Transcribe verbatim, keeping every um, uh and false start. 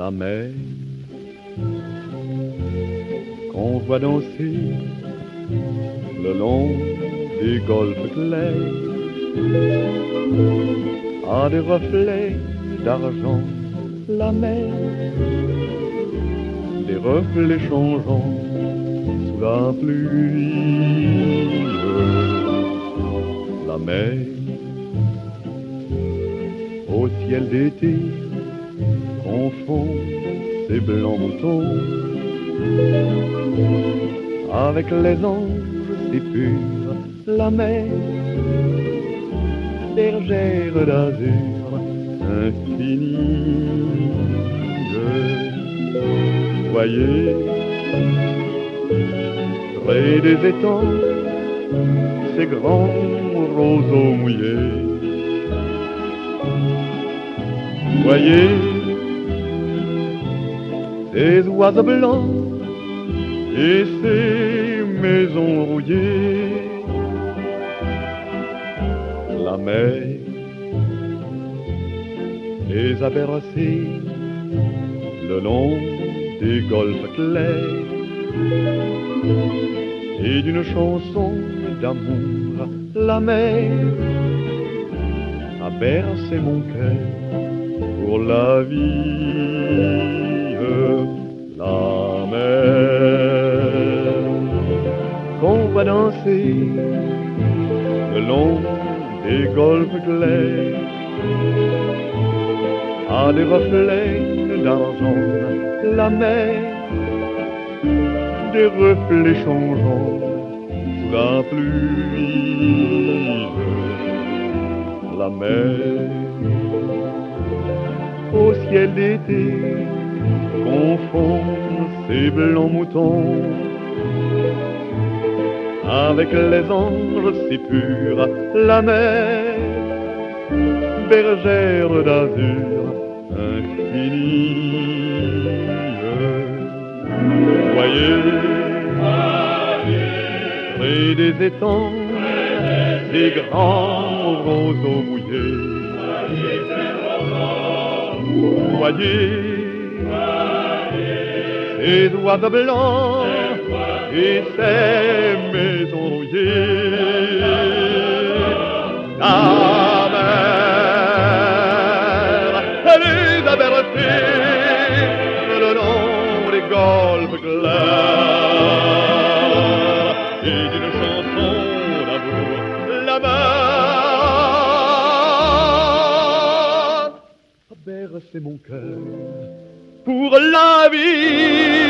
la mer qu'on voit danser le long des golfes clairs a des reflets d'argent, la mer, des reflets changeants sous la pluie. La mer au ciel d'été confond ses blancs moutons avec les anges si purs. La mer, bergère d'azur infinie. Voyez, près des étangs, ces grands roseaux mouillés. Voyez, ces oiseaux blancs et ces maisons rouillées. La mer les a bercés le long des golfes clairs et d'une chanson d'amour. La mer a bercé mon cœur pour la vie. La mer qu'on va danser le long des golfes clairs a des reflets d'argent. La mer, des reflets changeants sous la pluie. La mer au ciel d'été confond ses blancs moutons avec les anges si purs. La mer, bergère d'azur infinie. Voyez, près des étangs, des grands roseaux mouillés. Voyez, ces oiseaux blancs et ces maisons rouillées. La mer, elle les a bercés le long des golfes clairs et d'une chanson d'amour. La mer a bercé mon cœur pour la vie.